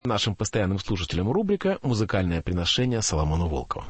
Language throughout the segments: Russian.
Нашим постоянным слушателям рубрика «Музыкальное приношение Соломона Волкова».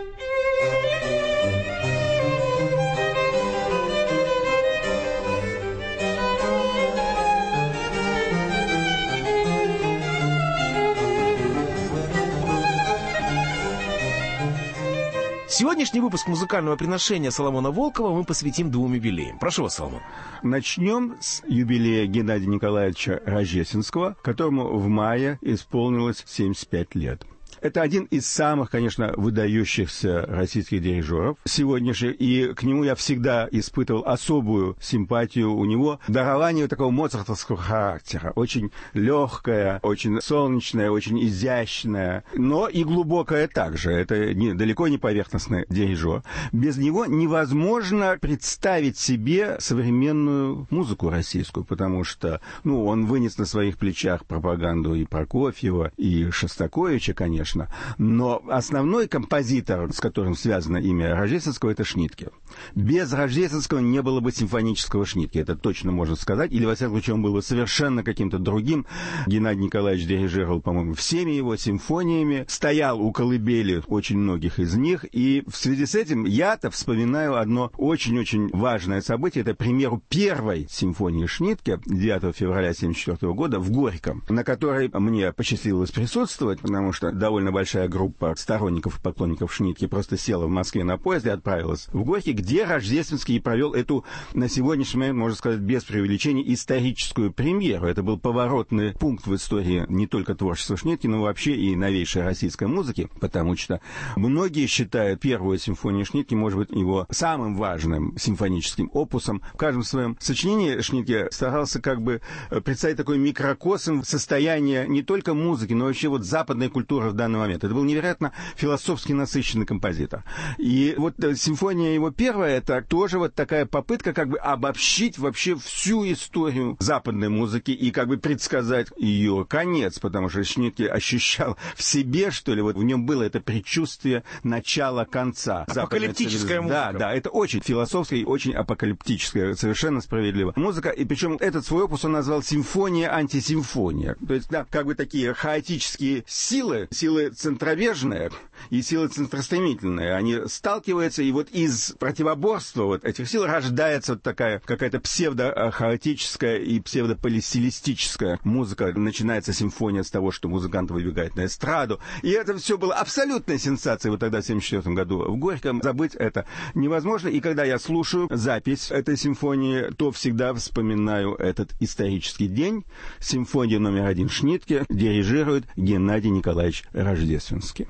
Сегодняшний выпуск музыкального приношения Соломона Волкова мы посвятим двум юбилеям. Прошу вас, Соломон. Начнем с юбилея Геннадия Николаевича Рождественского, которому в мае исполнилось 75 лет. Это один из самых, конечно, выдающихся российских дирижеров сегодняшних, и к нему я всегда испытывал особую симпатию. У него дарование такого моцартовского характера, очень легкое, очень солнечное, очень изящное, но и глубокое также. Это далеко не поверхностный дирижер. Без него невозможно представить себе современную музыку российскую, потому что, он вынес на своих плечах пропаганду и Прокофьева, и Шостаковича, конечно. Но основной композитор, с которым связано имя Рождественского, это Шнитке. Без Рождественского не было бы симфонического Шнитке, это точно можно сказать. Или, во всяком случае, он был бы совершенно каким-то другим. Геннадий Николаевич дирижировал, по-моему, всеми его симфониями, стоял у колыбели очень многих из них. И в связи с этим я-то вспоминаю одно очень-очень важное событие. Это, к примеру, первой симфонии Шнитке 9 февраля 1974 года в Горьком, на которой мне посчастливилось присутствовать, потому что довольно большая группа сторонников и поклонников Шнитке просто села в Москве на поезд и отправилась в Горький, где Рождественский провел эту, на сегодняшний момент, можно сказать, без преувеличения, историческую премьеру. Это был поворотный пункт в истории не только творчества Шнитке, но вообще и новейшей российской музыки, потому что многие считают первую симфонию Шнитке, может быть, его самым важным симфоническим опусом. В каждом своем сочинении Шнитке старался как бы представить такой микрокосм состояния не только музыки, но вообще западной культуры в данный момент. Это был невероятно философски насыщенный композитор. И симфония его первая, это тоже такая попытка как бы обобщить вообще всю историю западной музыки и как бы предсказать ее конец, потому что Шнитке ощущал в себе, что ли, в нем было это предчувствие начала конца. Апокалиптическая музыка. Да, это очень философская и очень апокалиптическая, совершенно справедливо музыка. И причем этот свой опус он назвал «Симфония-антисимфония». То есть, как бы такие хаотические силы центробежные и силы центростремительные, они сталкиваются, и из противоборства этих сил рождается такая какая-то псевдо-хаотическая и псевдополистилистическая музыка. Начинается симфония с того, что музыкант выбегает на эстраду, и это все было абсолютной сенсацией тогда, в 1974 году в Горьком. Забыть это невозможно, и когда я слушаю запись этой симфонии, то всегда вспоминаю этот исторический день. Симфония номер 1 Шнитке дирижирует Геннадий Николаевич Рождественский.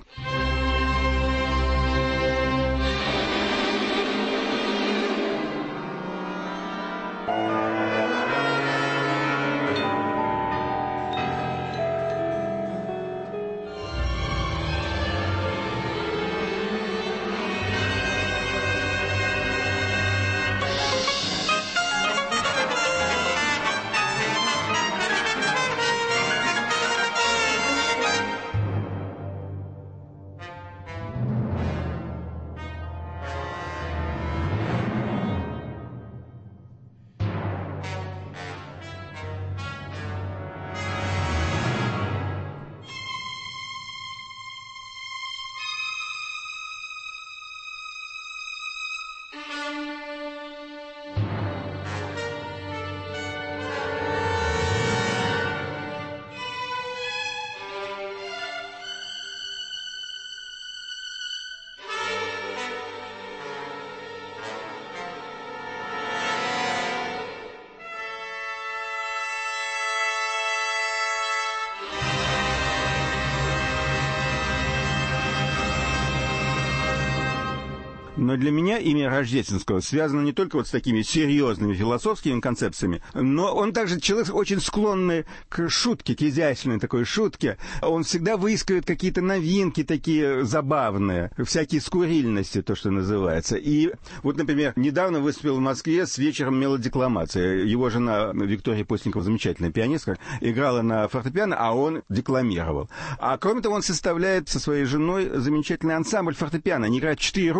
Но для меня имя Рождественского связано не только с такими серьезными философскими концепциями, но он также человек очень склонный к шутке, к изящной такой шутке. Он всегда выискивает какие-то новинки такие забавные, всякие скурильности, то, что называется. И например, недавно выступил в Москве с вечером мелодикламации. Его жена Виктория Постникова, замечательная пианистка, играла на фортепиано, а он декламировал. А кроме того, он составляет со своей женой замечательный ансамбль фортепиано. Они играют 4 руки.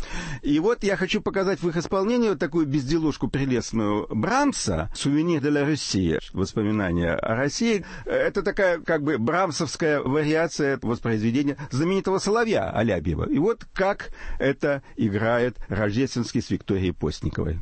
И вот я хочу показать в их исполнении вот такую безделушку прелестную Брамса «Сувенир де ла Руссии», воспоминания о России. Это такая как бы брамсовская вариация воспроизведения знаменитого «Соловья» Алябьева. И вот как это играет Рождественский с Викторией Постниковой.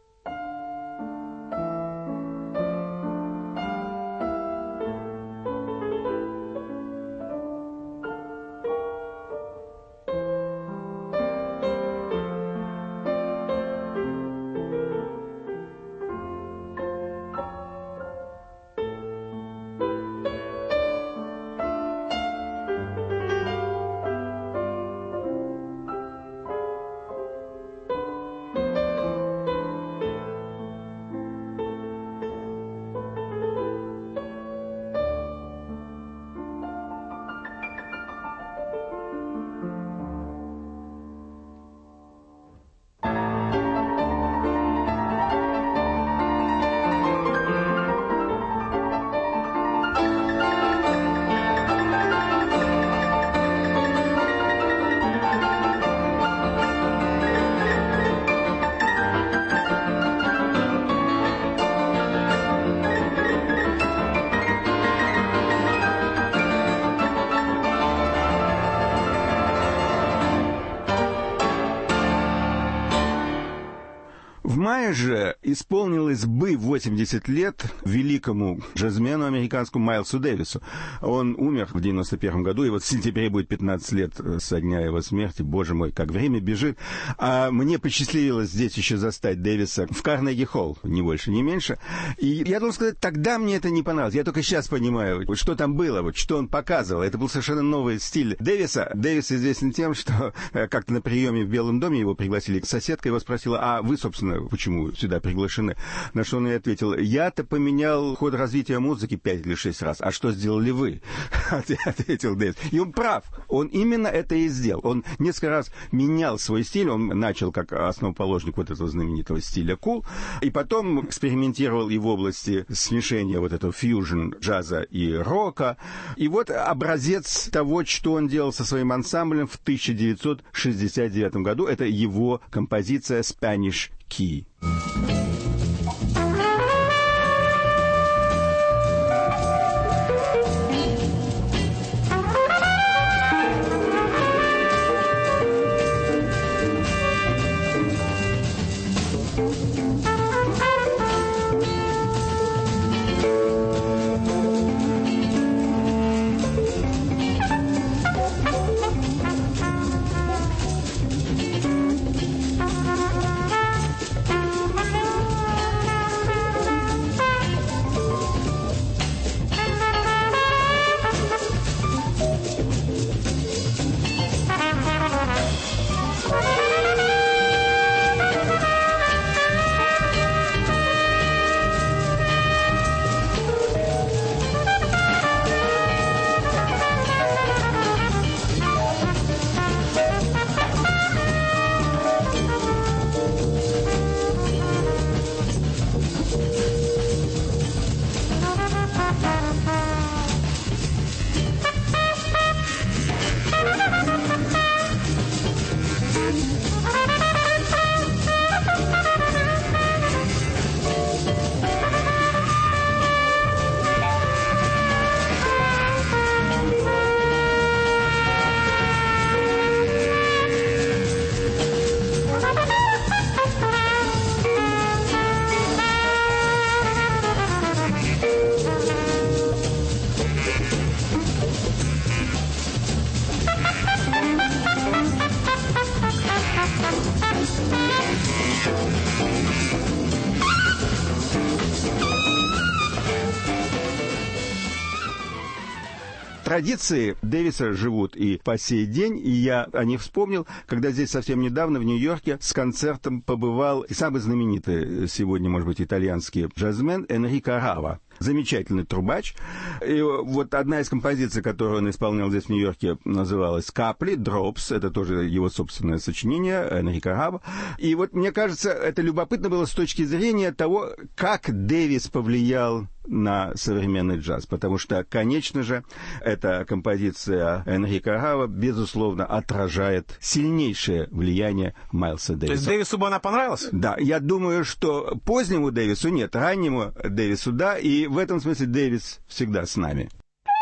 В мае же исполнилось бы 80 лет великому джазмену американскому Майлсу Дэвису. Он умер в 91 году, и вот в сентябре будет 15 лет со дня его смерти. Боже мой, как время бежит. А мне посчастливилось здесь еще застать Дэвиса в Карнеги-холл, ни больше, ни меньше. И я должен сказать, тогда мне это не понравилось. Я только сейчас понимаю, вот что там было, вот что он показывал. Это был совершенно новый стиль Дэвиса. Дэвис известен тем, что как-то на приеме в Белом доме его пригласили. Соседка его спросила, а вы, собственно, почему сюда приглашены? На что он ей ответил, я-то поменял ход развития музыки 5 или 6 раз, а что сделали вы? Ответил Дэвис. И он прав, он именно это и сделал. Он несколько раз менял свой стиль, он начал как основоположник вот этого знаменитого стиля кул, и потом экспериментировал и в области смешения вот этого фьюжн джаза и рока. И вот образец того, что он делал со своим ансамблем в 1969 году, это его композиция «Spanish Key». Традиции Дэвиса живут и по сей день, и я о них вспомнил, когда здесь совсем недавно в Нью-Йорке с концертом побывал и самый знаменитый сегодня, может быть, итальянский джазмен Энрико Рава. Замечательный трубач. И вот одна из композиций, которую он исполнял здесь в Нью-Йорке, называлась «Капли», «Drops». Это тоже его собственное сочинение, Энрико Рава. И вот, мне кажется, это любопытно было с точки зрения того, как Дэвис повлиял на современный джаз, потому что, конечно же, эта композиция Энрико Арава, безусловно, отражает сильнейшее влияние Майлса Дэвиса. То есть Дэвису бы она понравилась? Да, я думаю, что позднему Дэвису нет, раннему Дэвису да, и в этом смысле Дэвис всегда с нами.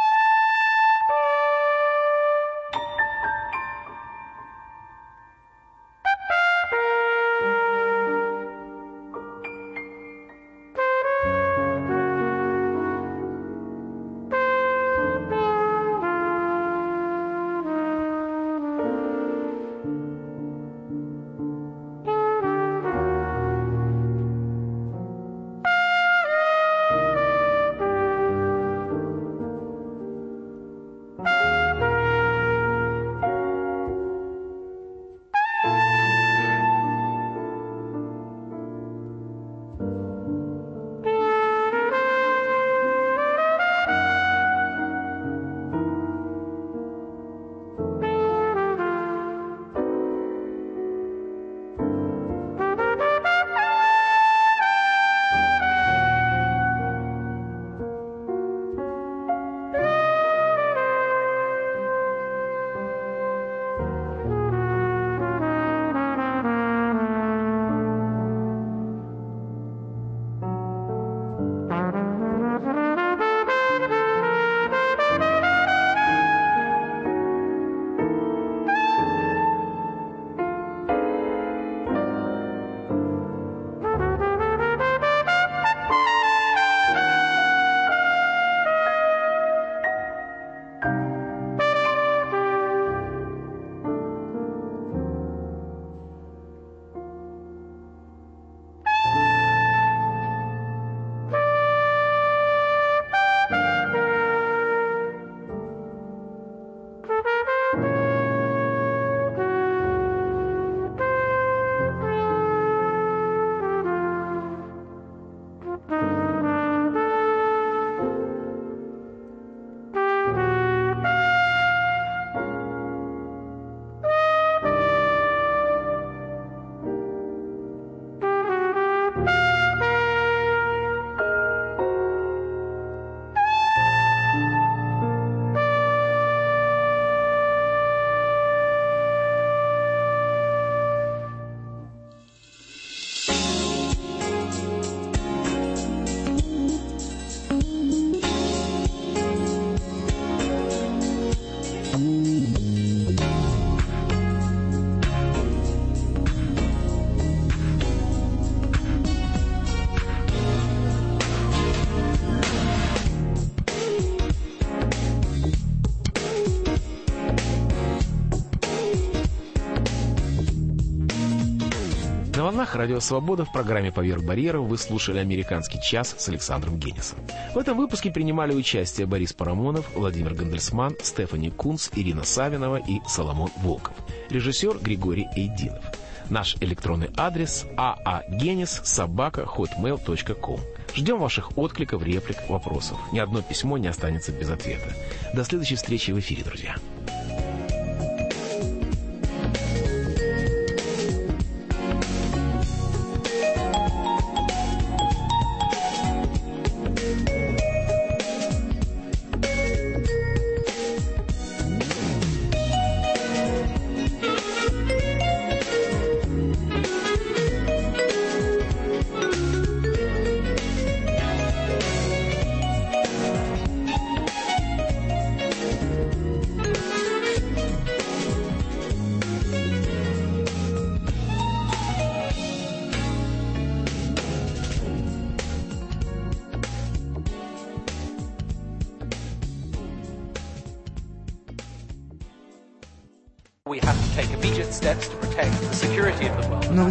На волнах Радио Свобода в программе «Поверх барьеров» вы слушали «Американский час» с Александром Генисом. В этом выпуске принимали участие Борис Парамонов, Владимир Гандельсман, Стефани Кунц, Ирина Савинова и Соломон Волков. Режиссер Григорий Эйдинов. Наш электронный адрес aagenis@hotmail.com. Ждем ваших откликов, реплик, вопросов. Ни одно письмо не останется без ответа. До следующей встречи в эфире, друзья. We have to take immediate steps to protect the security of the world.